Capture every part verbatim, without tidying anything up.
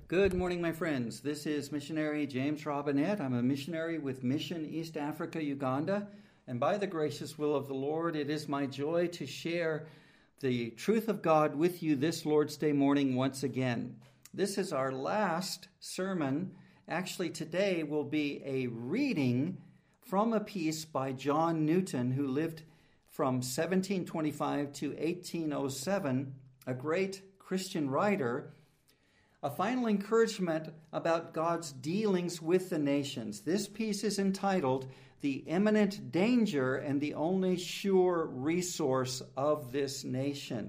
Good morning, my friends. This is missionary James Robinette. I'm a missionary with Mission East Africa, Uganda. And by the gracious will of the Lord, it is my joy to share the truth of God with you this Lord's Day morning once again. This is our last sermon. Actually, today will be a reading from a piece by John Newton, who lived from seventeen twenty-five to eighteen oh seven, a great Christian writer. A final encouragement about God's dealings with the nations. This piece is entitled, "The Imminent Danger and the Only Sure Resource of This Nation."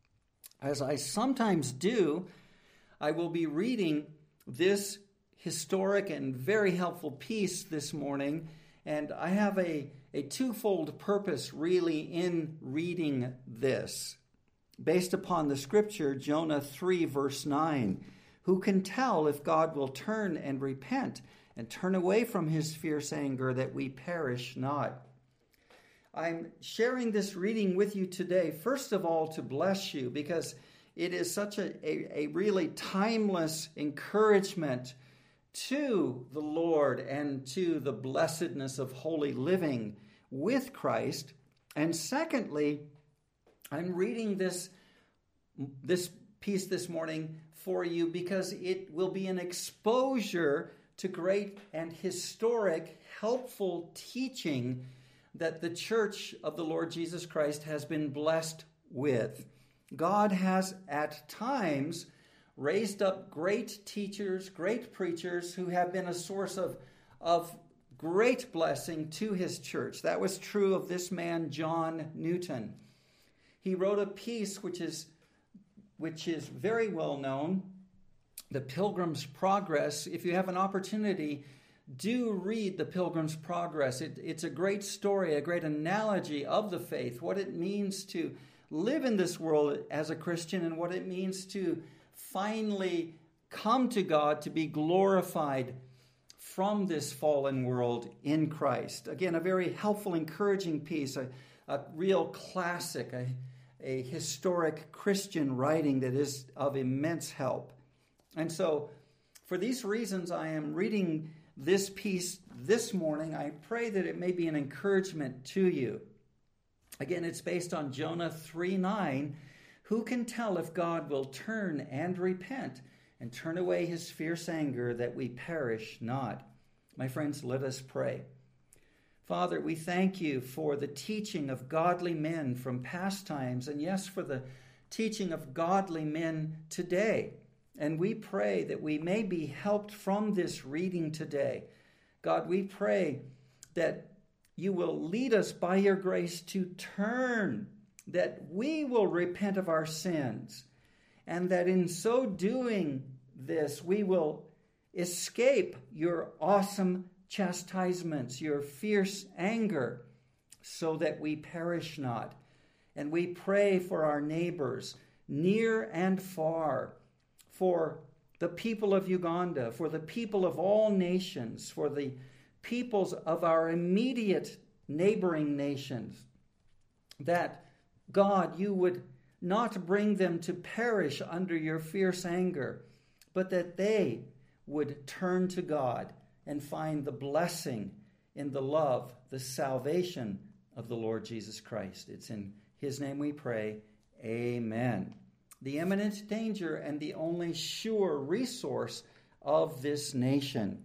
As I sometimes do, I will be reading this historic and very helpful piece this morning, and I have a, a twofold purpose really in reading this. Based upon the scripture, Jonah three, verse nine, "Who can tell if God will turn and repent and turn away from his fierce anger that we perish not?" I'm sharing this reading with you today, first of all, to bless you, because it is such a, a, a really timeless encouragement to the Lord and to the blessedness of holy living with Christ. And secondly, I'm reading this, this piece this morning for you because it will be an exposure to great and historic, helpful teaching that the Church of the Lord Jesus Christ has been blessed with. God has at times raised up great teachers, great preachers who have been a source of, of great blessing to his church. That was true of this man, John Newton. He wrote a piece which is which is very well known, The Pilgrim's Progress. If you have an opportunity, do read The Pilgrim's Progress. It, it's a great story, a great analogy of the faith, what it means to live in this world as a Christian and what it means to finally come to God, to be glorified from this fallen world in Christ. Again, a very helpful, encouraging piece, a, a real classic, a a historic Christian writing that is of immense help. And so, for these reasons, I am reading this piece this morning. I pray that it may be an encouragement to you. Again, it's based on Jonah three nine. "Who can tell if God will turn and repent and turn away his fierce anger that we perish not?" My friends, let us pray. Father, we thank you for the teaching of godly men from past times, and yes, for the teaching of godly men today. And we pray that we may be helped from this reading today. God, we pray that you will lead us by your grace to turn, that we will repent of our sins, and that in so doing this, we will escape your awesome chastisements, your fierce anger, so that we perish not. And we pray for our neighbors, near and far, for the people of Uganda, for the people of all nations, for the peoples of our immediate neighboring nations, that, God, you would not bring them to perish under your fierce anger, but that they would turn to God and find the blessing in the love, the salvation of the Lord Jesus Christ. It's in his name we pray. Amen. The imminent danger and the only sure resource of this nation.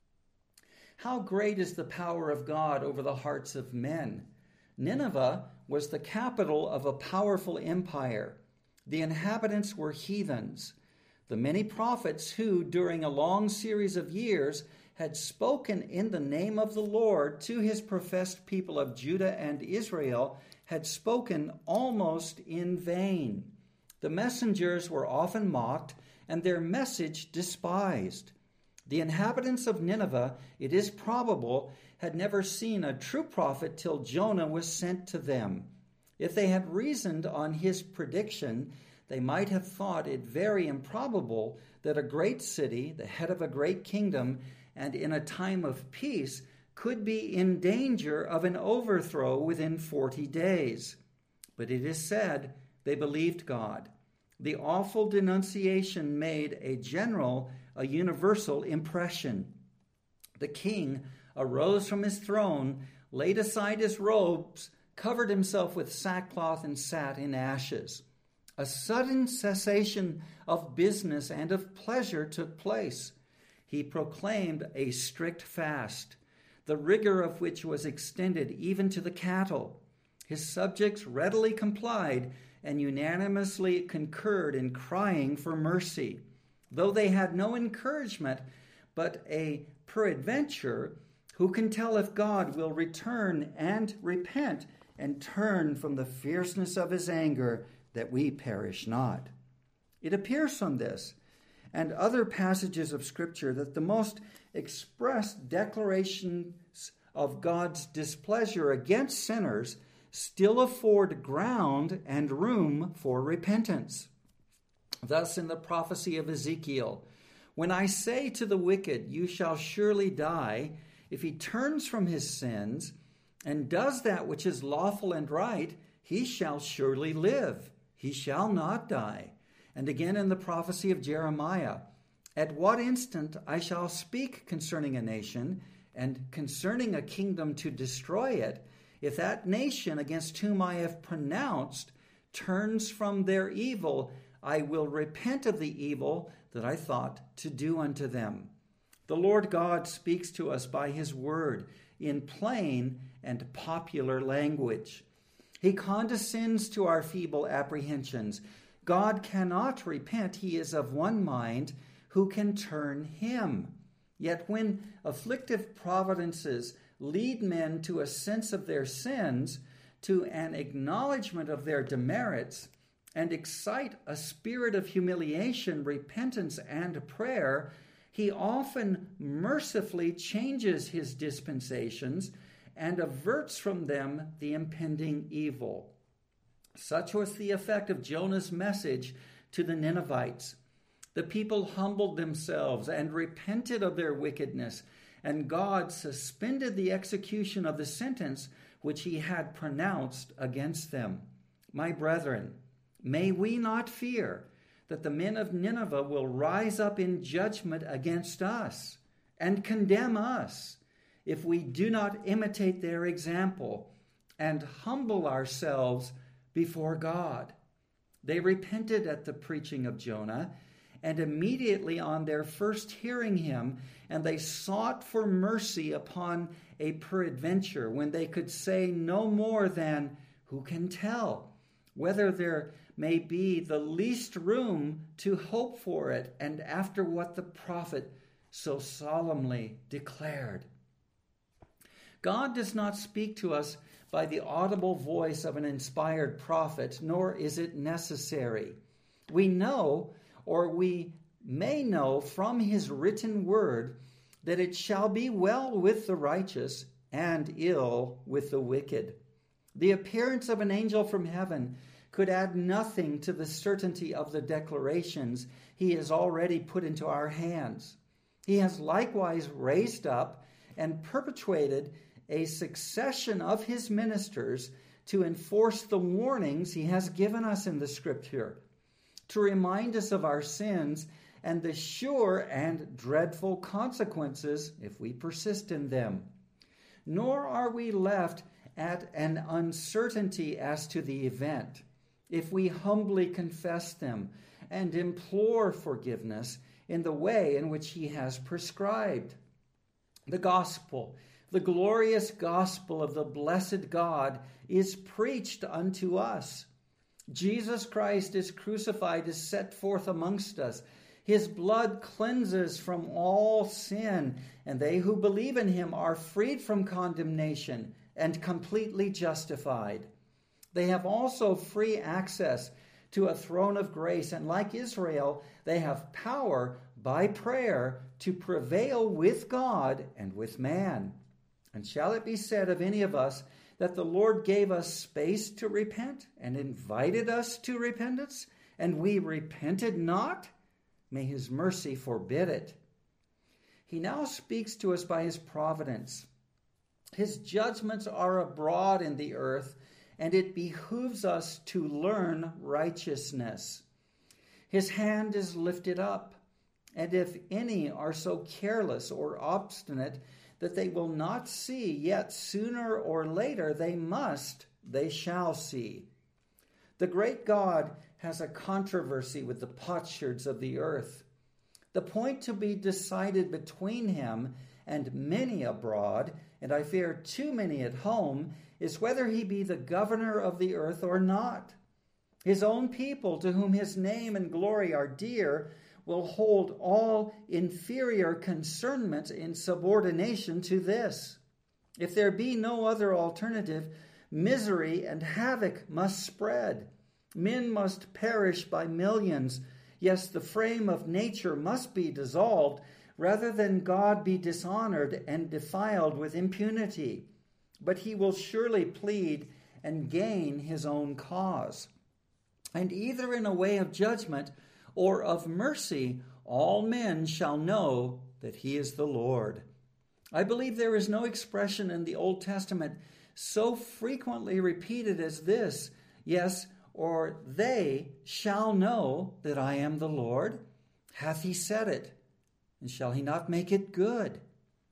How great is the power of God over the hearts of men. Nineveh was the capital of a powerful empire. The inhabitants were heathens. The many prophets who, during a long series of years, had spoken in the name of the Lord to his professed people of Judah and Israel, had spoken almost in vain. The messengers were often mocked, and their message despised. The inhabitants of Nineveh, it is probable, had never seen a true prophet till Jonah was sent to them. If they had reasoned on his prediction, they might have thought it very improbable that a great city, the head of a great kingdom, and in a time of peace, could be in danger of an overthrow within forty days. But it is said they believed God. The awful denunciation made a general, a universal impression. The king arose from his throne, laid aside his robes, covered himself with sackcloth, and sat in ashes. A sudden cessation of business and of pleasure took place. He proclaimed a strict fast, the rigor of which was extended even to the cattle. His subjects readily complied and unanimously concurred in crying for mercy, though they had no encouragement, but a peradventure, who can tell if God will return and repent and turn from the fierceness of his anger, that we perish not. It appears from this and other passages of Scripture that the most express declarations of God's displeasure against sinners still afford ground and room for repentance. Thus in the prophecy of Ezekiel, when I say to the wicked, you shall surely die, if he turns from his sins and does that which is lawful and right, he shall surely live. He shall not die. And again in the prophecy of Jeremiah, at what instant I shall speak concerning a nation and concerning a kingdom to destroy it, if that nation against whom I have pronounced turns from their evil, I will repent of the evil that I thought to do unto them. The Lord God speaks to us by his word in plain and popular language. He condescends to our feeble apprehensions. God cannot repent. He is of one mind. Who can turn him? Yet when afflictive providences lead men to a sense of their sins, to an acknowledgement of their demerits, and excite a spirit of humiliation, repentance, and prayer, he often mercifully changes his dispensations and averts from them the impending evil. Such was the effect of Jonah's message to the Ninevites. The people humbled themselves and repented of their wickedness, and God suspended the execution of the sentence which he had pronounced against them. My brethren, may we not fear that the men of Nineveh will rise up in judgment against us and condemn us if we do not imitate their example and humble ourselves before God. They repented at the preaching of Jonah, and immediately on their first hearing him, and they sought for mercy upon a peradventure, when they could say no more than, who can tell whether there may be the least room to hope for it, and after what the prophet so solemnly declared. God does not speak to us by the audible voice of an inspired prophet, nor is it necessary. We know, or we may know from his written word, that it shall be well with the righteous and ill with the wicked. The appearance of an angel from heaven could add nothing to the certainty of the declarations he has already put into our hands. He has likewise raised up and perpetuated a succession of his ministers to enforce the warnings he has given us in the Scripture, to remind us of our sins and the sure and dreadful consequences if we persist in them. Nor are we left at an uncertainty as to the event, if we humbly confess them and implore forgiveness in the way in which he has prescribed. The gospel, the glorious gospel of the blessed God, is preached unto us. Jesus Christ is crucified, is set forth amongst us. His blood cleanses from all sin, and they who believe in him are freed from condemnation and completely justified. They have also free access to a throne of grace, and like Israel, they have power by prayer to prevail with God and with man. And shall it be said of any of us that the Lord gave us space to repent and invited us to repentance, and we repented not? May his mercy forbid it. He now speaks to us by his providence. His judgments are abroad in the earth, and it behooves us to learn righteousness. His hand is lifted up. And if any are so careless or obstinate that they will not see, yet sooner or later they must, they shall see. The great God has a controversy with the potsherds of the earth. The point to be decided between him and many abroad, and I fear too many at home, is whether he be the governor of the earth or not. His own people, to whom his name and glory are dear, will hold all inferior concernments in subordination to this. If there be no other alternative, misery and havoc must spread. Men must perish by millions. Yes, the frame of nature must be dissolved, rather than God be dishonored and defiled with impunity. But he will surely plead and gain his own cause. And either in a way of judgment or of mercy, all men shall know that he is the Lord. I believe there is no expression in the Old Testament so frequently repeated as this, yes, or they shall know that I am the Lord. Hath he said it, and shall he not make it good?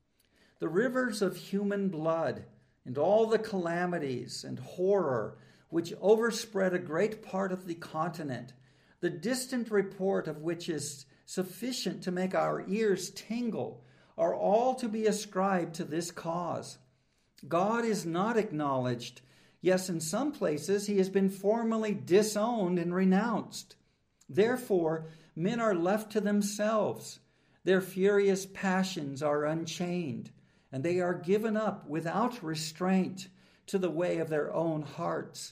The rivers of human blood and all the calamities and horror which overspread a great part of the continent, the distant report of which is sufficient to make our ears tingle, are all to be ascribed to this cause. God is not acknowledged. Yes, in some places he has been formally disowned and renounced. Therefore, men are left to themselves. Their furious passions are unchained, and they are given up without restraint to the way of their own hearts.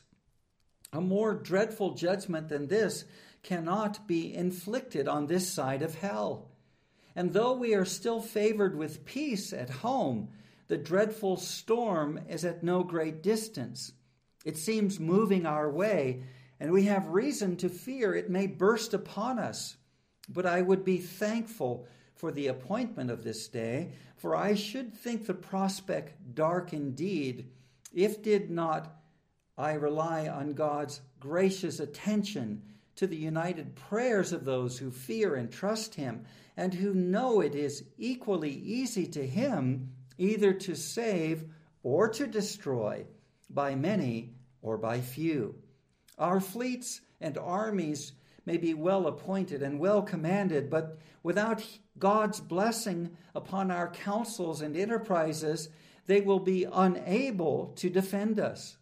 A more dreadful judgment than this cannot be inflicted on this side of hell. And though we are still favored with peace at home, the dreadful storm is at no great distance. It seems moving our way, and we have reason to fear it may burst upon us. But I would be thankful for the appointment of this day, for I should think the prospect dark indeed, if did not I rely on God's gracious attention to the united prayers of those who fear and trust him, and who know it is equally easy to him either to save or to destroy, by many or by few. Our fleets and armies may be well appointed and well commanded, but without God's blessing upon our counsels and enterprises, they will be unable to defend us.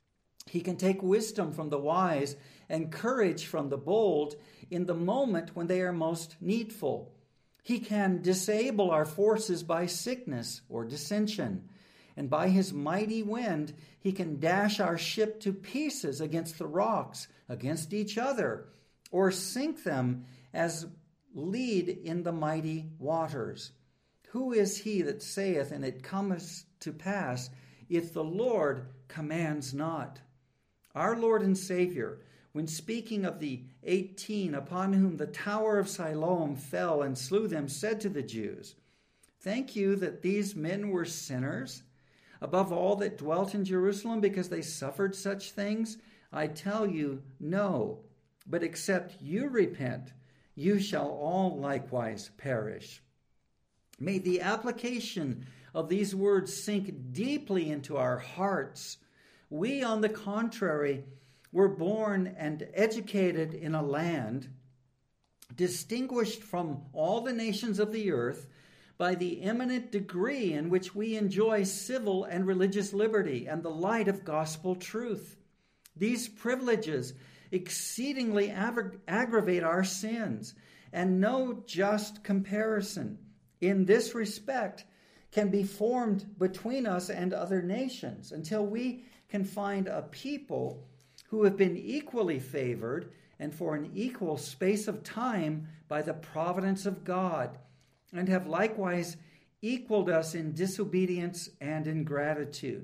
He can take wisdom from the wise and courage from the bold in the moment when they are most needful. He can disable our forces by sickness or dissension, and by his mighty wind he can dash our ship to pieces against the rocks, against each other, or sink them as lead in the mighty waters. Who is he that saith, and it cometh to pass, if the Lord commands not? Our Lord and Savior, when speaking of the eighteen upon whom the tower of Siloam fell and slew them, said to the Jews, "Think you that these men were sinners, above all that dwelt in Jerusalem, because they suffered such things? I tell you, no. But except you repent, you shall all likewise perish." May the application of these words sink deeply into our hearts. We, on the contrary, were born and educated in a land distinguished from all the nations of the earth by the eminent degree in which we enjoy civil and religious liberty and the light of gospel truth. These privileges exceedingly aggra- aggravate our sins, and no just comparison in this respect can be formed between us and other nations until we can find a people who have been equally favored and for an equal space of time by the providence of God, and have likewise equaled us in disobedience and ingratitude.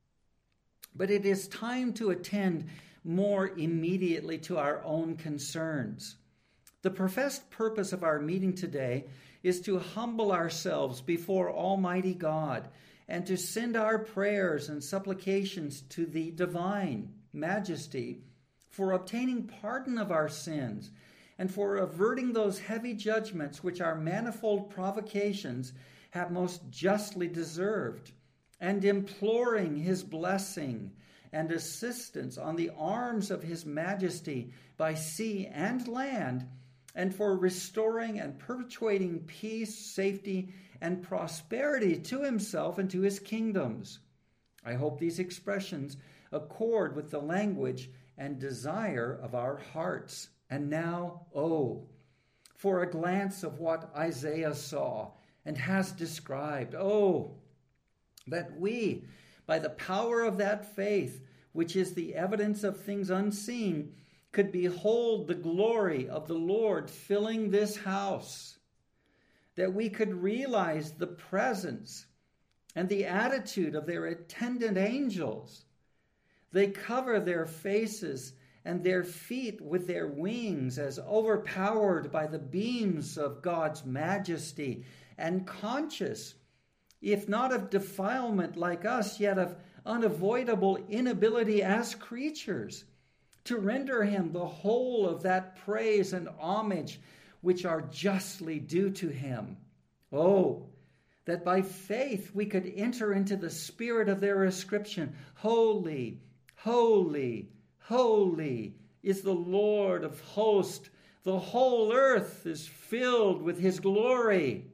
But it is time to attend more immediately to our own concerns. The professed purpose of our meeting today is to humble ourselves before Almighty God and to send our prayers and supplications to the divine majesty for obtaining pardon of our sins and for averting those heavy judgments which our manifold provocations have most justly deserved, and imploring his blessing and assistance on the arms of his majesty by sea and land, and for restoring and perpetuating peace, safety, and prosperity to himself and to his kingdoms. I hope these expressions accord with the language and desire of our hearts. And now, oh, for a glance of what Isaiah saw and has described. Oh, that we, by the power of that faith, which is the evidence of things unseen, could behold the glory of the Lord filling this house, that we could realize the presence and the attitude of their attendant angels. They cover their faces and their feet with their wings, as overpowered by the beams of God's majesty, and conscious, if not of defilement like us, yet of unavoidable inability as creatures, to render him the whole of that praise and homage which are justly due to him. Oh, that by faith we could enter into the spirit of their ascription. Holy, holy, holy is the Lord of hosts. The whole earth is filled with his glory.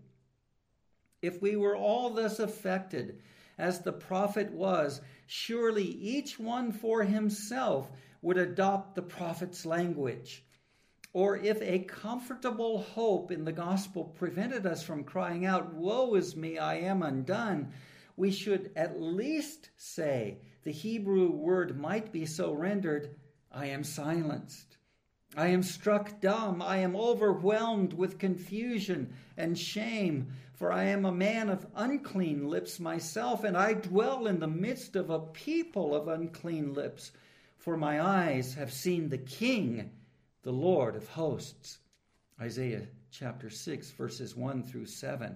If we were all thus affected, as the prophet was, surely each one for himself would adopt the prophet's language. Or if a comfortable hope in the gospel prevented us from crying out, "Woe is me, I am undone," we should at least say, the Hebrew word might be so rendered, "I am silenced. I am struck dumb. I am overwhelmed with confusion and shame, for I am a man of unclean lips myself, and I dwell in the midst of a people of unclean lips, for my eyes have seen the King, the Lord of hosts." Isaiah chapter six, verses one through seven.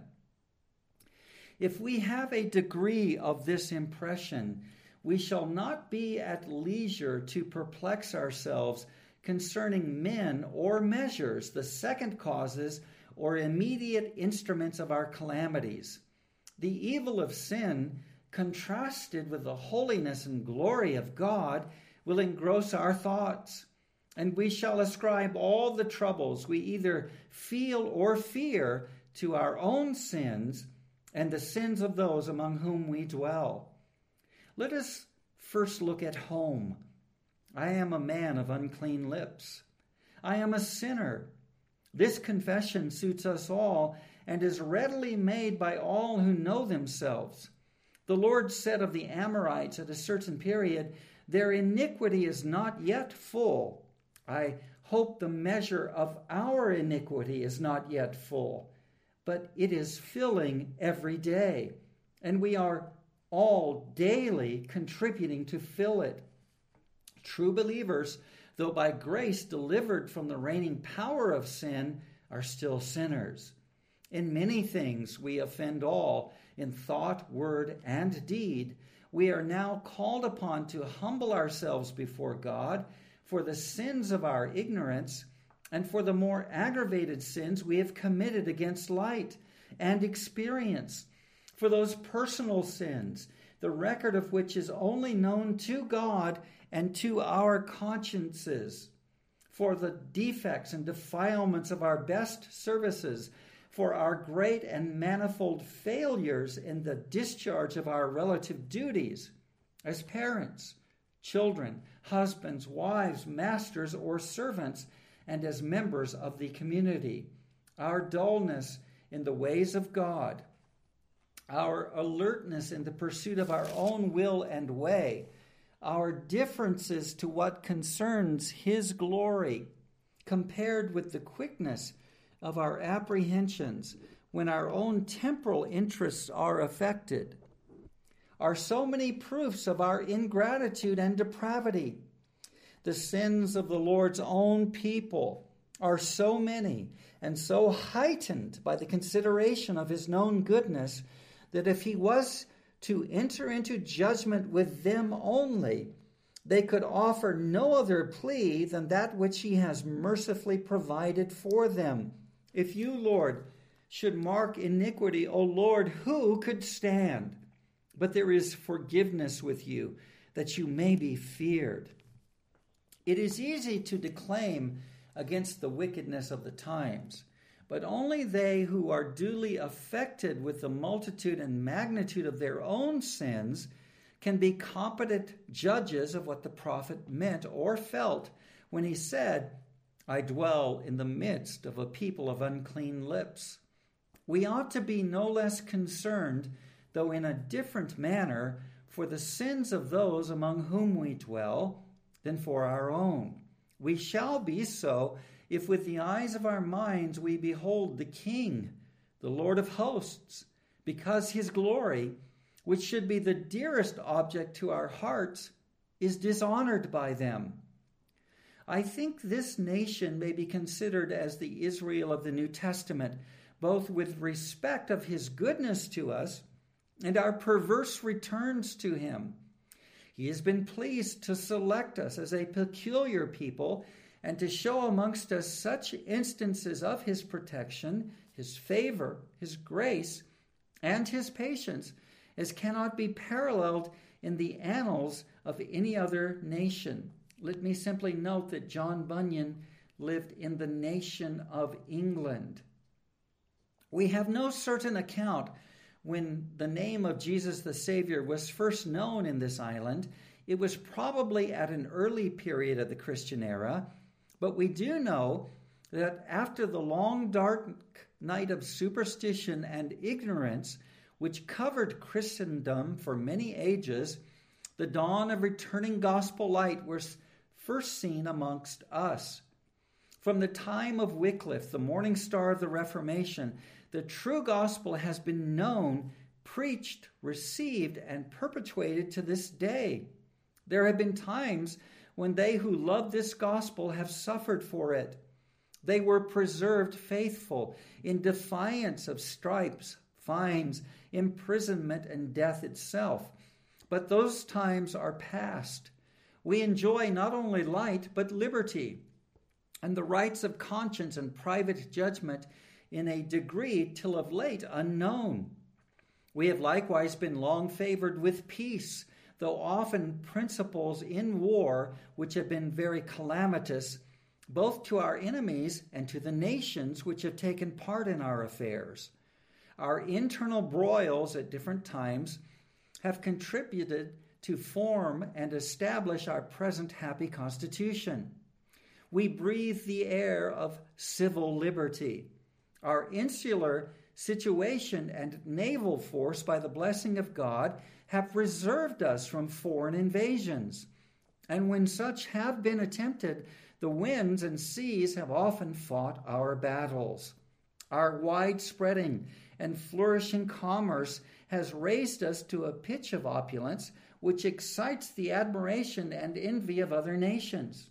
If we have a degree of this impression, we shall not be at leisure to perplex ourselves concerning men or measures, the second causes or immediate instruments of our calamities. The evil of sin, contrasted with the holiness and glory of God, will engross our thoughts, and we shall ascribe all the troubles we either feel or fear to our own sins and the sins of those among whom we dwell. Let us first look at home. I am a man of unclean lips. I am a sinner. This confession suits us all and is readily made by all who know themselves. The Lord said of the Amorites at a certain period, "Their iniquity is not yet full." I hope the measure of our iniquity is not yet full, but it is filling every day, and we are all daily contributing to fill it. True believers, though by grace delivered from the reigning power of sin, are still sinners. In many things we offend all, in thought, word, and deed. We are now called upon to humble ourselves before God for the sins of our ignorance and for the more aggravated sins we have committed against light and experience, for those personal sins, the record of which is only known to God and to our consciences, for the defects and defilements of our best services, for our great and manifold failures in the discharge of our relative duties as parents, children, husbands, wives, masters, or servants, and as members of the community, our dullness in the ways of God, our alertness in the pursuit of our own will and way, our differences to what concerns his glory, compared with the quickness of our apprehensions when our own temporal interests are affected, are so many proofs of our ingratitude and depravity. The sins of the Lord's own people are so many and so heightened by the consideration of his known goodness that if he was to enter into judgment with them only, they could offer no other plea than that which he has mercifully provided for them. If you, Lord, should mark iniquity, O Lord, who could stand? But there is forgiveness with you, that you may be feared. It is easy to declaim against the wickedness of the times, but only they who are duly affected with the multitude and magnitude of their own sins can be competent judges of what the prophet meant or felt when he said, I dwell in the midst of a people of unclean lips. We ought to be no less concerned, though in a different manner, for the sins of those among whom we dwell than for our own. We shall be so if with the eyes of our minds we behold the King, the Lord of hosts, because his glory, which should be the dearest object to our hearts, is dishonored by them. I think this nation may be considered as the Israel of the New Testament, both with respect of his goodness to us and our perverse returns to him. He has been pleased to select us as a peculiar people and to show amongst us such instances of his protection, his favor, his grace, and his patience as cannot be paralleled in the annals of any other nation. Let me simply note that John Bunyan lived in the nation of England. We have no certain account when the name of Jesus the Savior was first known in this island. It was probably at an early period of the Christian era, but we do know that after the long dark night of superstition and ignorance which covered Christendom for many ages, the dawn of returning gospel light was first seen amongst us. From the time of Wycliffe, the morning star of the Reformation, the true gospel has been known, preached, received, and perpetuated to this day. There have been times when they who love this gospel have suffered for it. They were preserved faithful in defiance of stripes, fines, imprisonment, and death itself. But those times are past. We enjoy not only light, but liberty, and the rights of conscience and private judgment in a degree till of late unknown. We have likewise been long favored with peace, though often principles in war which have been very calamitous, both to our enemies and to the nations which have taken part in our affairs. Our internal broils at different times have contributed to form and establish our present happy constitution. We breathe the air of civil liberty. Our insular situation and naval force, by the blessing of God, have preserved us from foreign invasions. And when such have been attempted, the winds and seas have often fought our battles. Our wide-spreading and flourishing commerce has raised us to a pitch of opulence which excites the admiration and envy of other nations.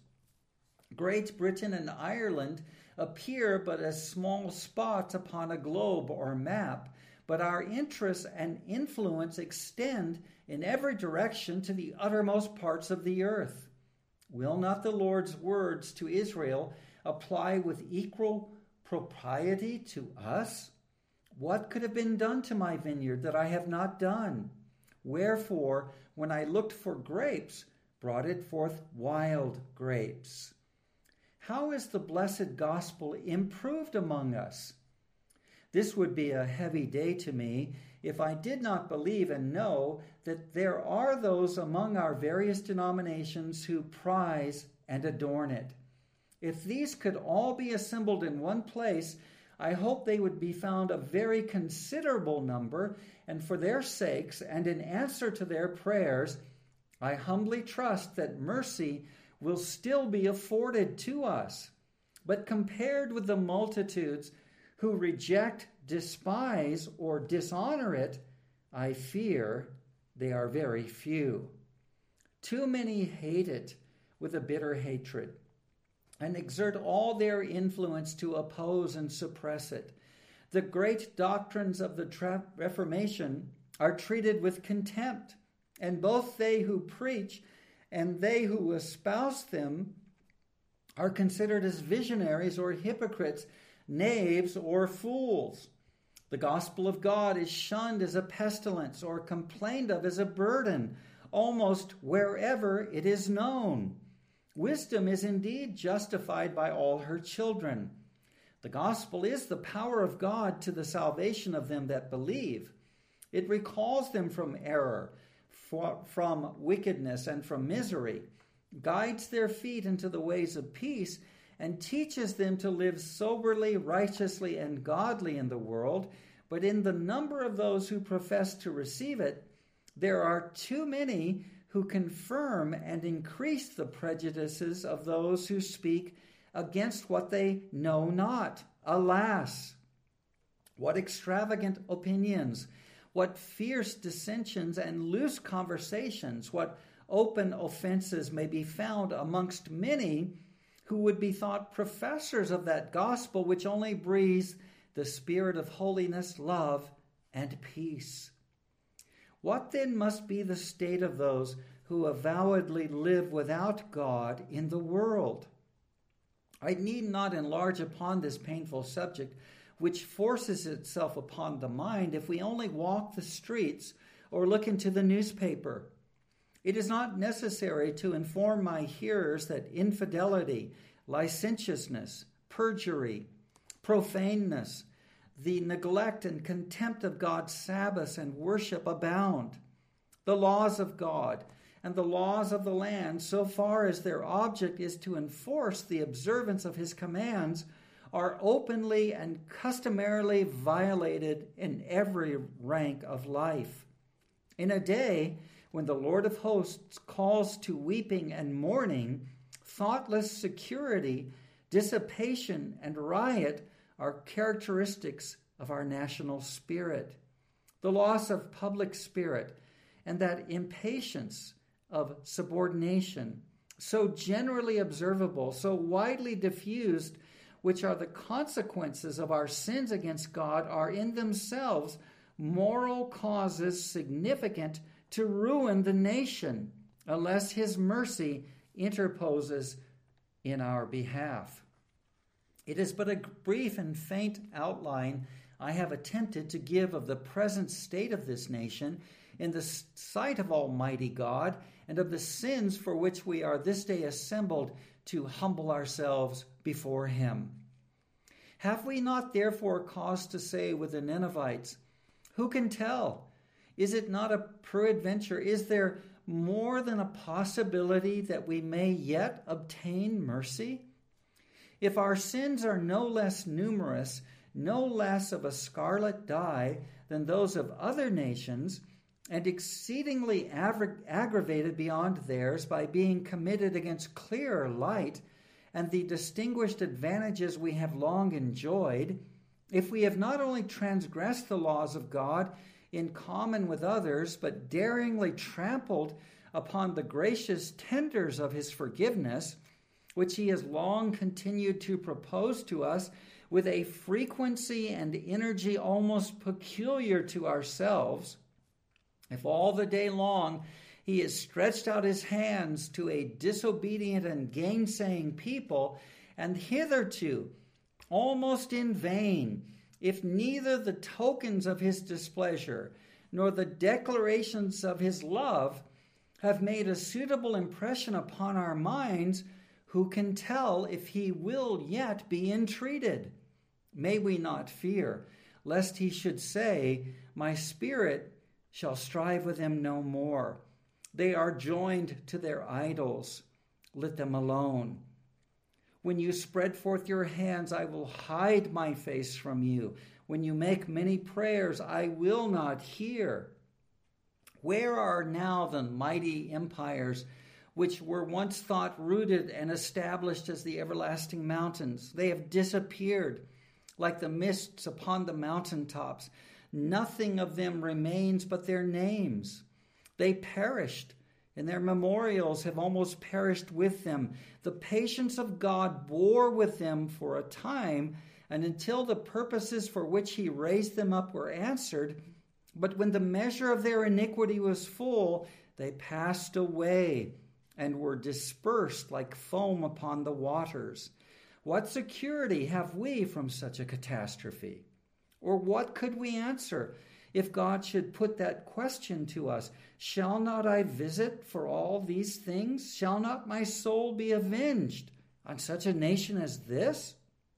Great Britain and Ireland appear but as small spots upon a globe or map, but our interests and influence extend in every direction to the uttermost parts of the earth. Will not the Lord's words to Israel apply with equal propriety to us? What could have been done to my vineyard that I have not done? Wherefore, when I looked for grapes, brought it forth wild grapes. How is the blessed gospel improved among us? This would be a heavy day to me if I did not believe and know that there are those among our various denominations who prize and adorn it. If these could all be assembled in one place, I hope they would be found a very considerable number, and for their sakes and in answer to their prayers, I humbly trust that mercy will still be afforded to us. But compared with the multitudes who reject, despise, or dishonor it, I fear they are very few. Too many hate it with a bitter hatred, and exert all their influence to oppose and suppress it. The great doctrines of the tra- Reformation are treated with contempt, and both they who preach and they who espouse them are considered as visionaries or hypocrites, knaves or fools. The gospel of God is shunned as a pestilence or complained of as a burden, almost wherever it is known. Wisdom is indeed justified by all her children. The gospel is the power of God to the salvation of them that believe. It recalls them from error, from wickedness, and from misery, guides their feet into the ways of peace, and teaches them to live soberly, righteously, and godly in the world. But in the number of those who profess to receive it, there are too many who confirm and increase the prejudices of those who speak against what they know not. Alas, what extravagant opinions, what fierce dissensions and loose conversations, what open offenses may be found amongst many who would be thought professors of that gospel which only breathes the spirit of holiness, love, and peace. What then must be the state of those who avowedly live without God in the world? I need not enlarge upon this painful subject, which forces itself upon the mind if we only walk the streets or look into the newspaper. It is not necessary to inform my hearers that infidelity, licentiousness, perjury, profaneness, the neglect and contempt of God's Sabbaths and worship abound. The laws of God and the laws of the land, so far as their object is to enforce the observance of his commands, are openly and customarily violated in every rank of life. In a day when the Lord of hosts calls to weeping and mourning, thoughtless security, dissipation, and riot are characteristics of our national spirit. The loss of public spirit and that impatience of subordination, so generally observable, so widely diffused, which are the consequences of our sins against God, are in themselves moral causes significant to ruin the nation, unless his mercy interposes in our behalf. It is but a brief and faint outline I have attempted to give of the present state of this nation in the sight of Almighty God, and of the sins for which we are this day assembled to humble ourselves before him. Have we not therefore cause to say with the Ninevites, who can tell? Is it not a peradventure? Is there more than a possibility that we may yet obtain mercy? If our sins are no less numerous, no less of a scarlet dye than those of other nations, and exceedingly aggra- aggravated beyond theirs by being committed against clearer light and the distinguished advantages we have long enjoyed, if we have not only transgressed the laws of God in common with others, but daringly trampled upon the gracious tenders of his forgiveness, which he has long continued to propose to us with a frequency and energy almost peculiar to ourselves, if all the day long he has stretched out his hands to a disobedient and gainsaying people, and hitherto, almost in vain, if neither the tokens of his displeasure nor the declarations of his love have made a suitable impression upon our minds, who can tell if he will yet be entreated? May we not fear, lest he should say, my spirit shall strive with them no more. They are joined to their idols. Let them alone. When you spread forth your hands, I will hide my face from you. When you make many prayers, I will not hear. Where are now the mighty empires which were once thought rooted and established as the everlasting mountains? They have disappeared like the mists upon the mountaintops. Nothing of them remains but their names. They perished, and their memorials have almost perished with them. The patience of God bore with them for a time, and until the purposes for which he raised them up were answered. But when the measure of their iniquity was full, they passed away. and were dispersed like foam upon the waters. What security have we from such a catastrophe? Or what could we answer if God should put that question to us? Shall not I visit for all these things? Shall not my soul be avenged on such a nation as this?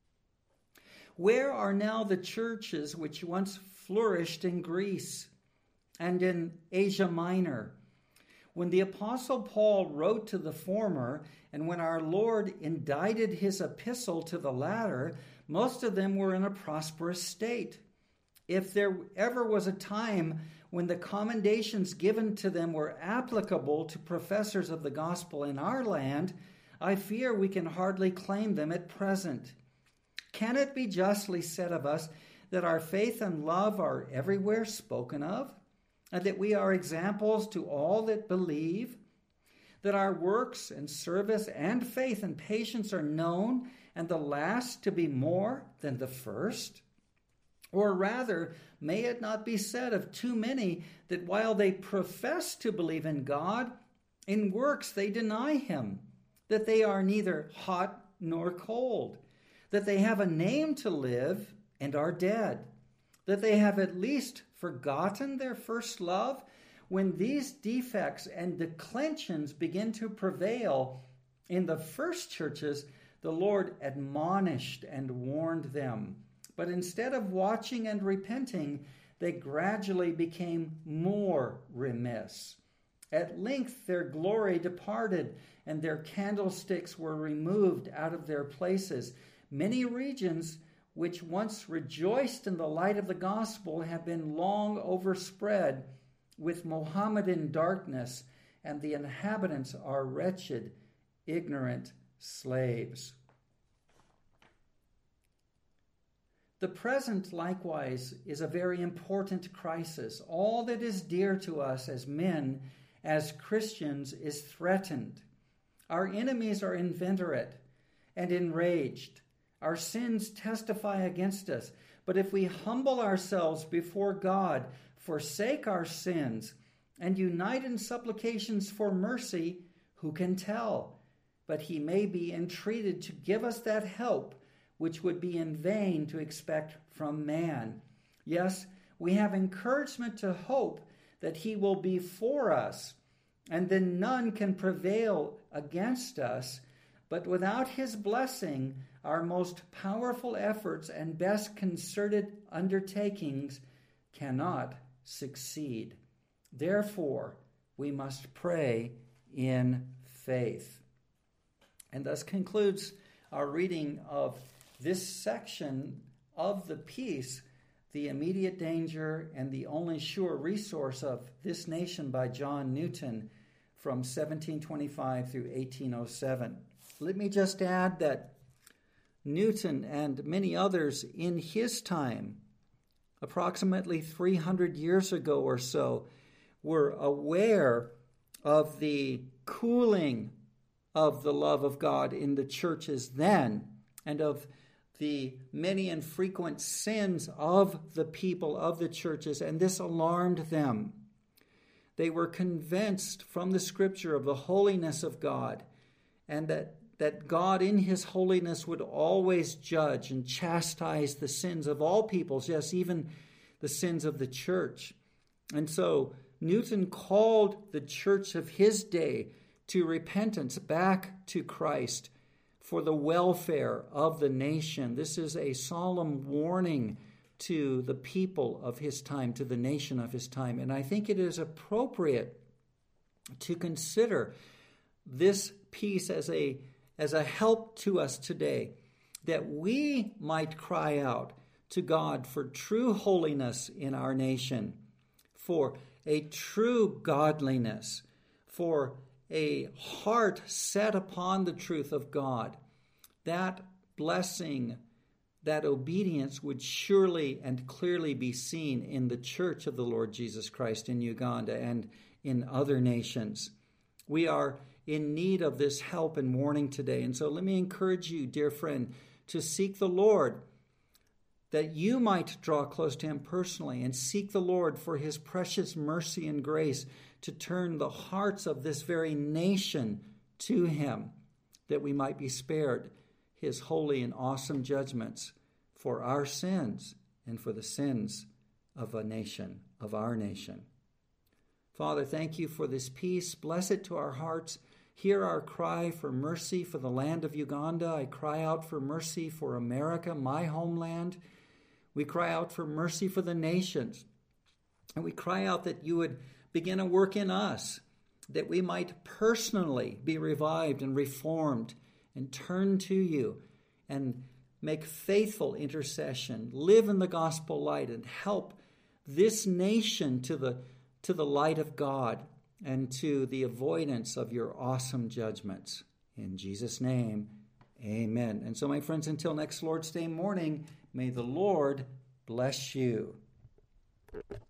Where are now the churches which once flourished in Greece and in Asia Minor? When the Apostle Paul wrote to the former, and when our Lord indited his epistle to the latter, most of them were in a prosperous state. If there ever was a time when the commendations given to them were applicable to professors of the gospel in our land, I fear we can hardly claim them at present. Can it be justly said of us that our faith and love are everywhere spoken of, and that we are examples to all that believe, that our works and service and faith and patience are known, and the last to be more than the first? Or rather, may it not be said of too many that while they profess to believe in God, in works they deny him, that they are neither hot nor cold, that they have a name to live and are dead, that they have at least forgotten their first love? When these defects and declensions begin to prevail in the first churches, the Lord admonished and warned them. But instead of watching and repenting, they gradually became more remiss. At length their glory departed, and their candlesticks were removed out of their places. Many regions which once rejoiced in the light of the gospel have been long overspread with Mohammedan darkness, and the inhabitants are wretched, ignorant slaves. The present, likewise, is a very important crisis. All that is dear to us as men, as Christians, is threatened. Our enemies are inveterate and enraged. Our sins testify against us. But if we humble ourselves before God, forsake our sins, and unite in supplications for mercy, who can tell? But he may be entreated to give us that help which would be in vain to expect from man. Yes, we have encouragement to hope that he will be for us, and then none can prevail against us. But without his blessing, our most powerful efforts and best concerted undertakings cannot succeed. Therefore, we must pray in faith. And thus concludes our reading of this section of the piece, The Immediate Danger and the Only Sure Resource of This Nation by John Newton from seventeen twenty-five through eighteen oh seven. Let me just add that Newton and many others in his time, approximately three hundred years ago or so, were aware of the cooling of the love of God in the churches then, and of the many and frequent sins of the people of the churches, and this alarmed them. They were convinced from the scripture of the holiness of God, and that, that God in his holiness would always judge and chastise the sins of all peoples, yes, even the sins of the church. And so Newton called the church of his day to repentance, back to Christ, for the welfare of the nation. This is a solemn warning to the people of his time, to the nation of his time. And I think it is appropriate to consider this piece as a, as a help to us today, that we might cry out to God for true holiness in our nation, for a true godliness, for a heart set upon the truth of God. That blessing, that obedience would surely and clearly be seen in the church of the Lord Jesus Christ in Uganda and in other nations. We are in need of this help and warning today. And so let me encourage you, dear friend, to seek the Lord that you might draw close to him personally and seek the Lord for his precious mercy and grace to turn the hearts of this very nation to him, that we might be spared his holy and awesome judgments for our sins and for the sins of a nation, of our nation. Father, thank you for this peace. Bless it to our hearts. Hear our cry for mercy for the land of Uganda. I cry out for mercy for America, my homeland. We cry out for mercy for the nations. And we cry out that you would begin a work in us, that we might personally be revived and reformed and turn to you and make faithful intercession, live in the gospel light, and help this nation to the, to the light of God and to the avoidance of your awesome judgments. In Jesus' name, amen. And so, my friends, until next Lord's Day morning, may the Lord bless you.